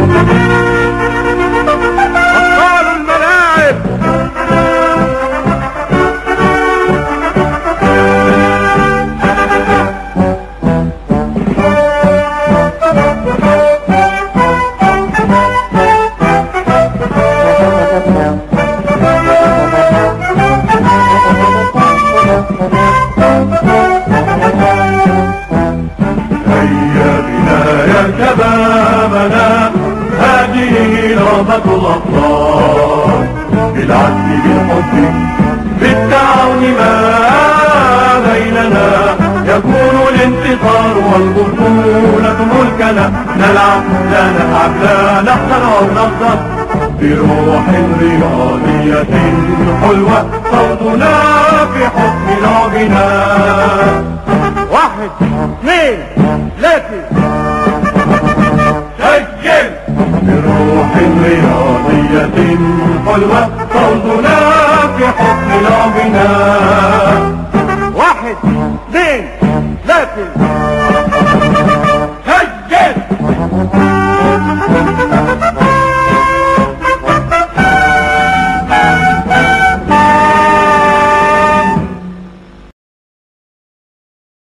شبابنا هذه رغبة الأبطال، بالعدل بالحب بالتعاون ما بيننا يكون الانتصار والبطولة ملكنا. نلعب لا نتعب لا نخسر أو نخسر بروح رياضية حلوة صوتنا في حكم لعبنا. 1 2 3 سجل بروح رياضية حلوة صوتنا في حكم لعبنا. 1 2 3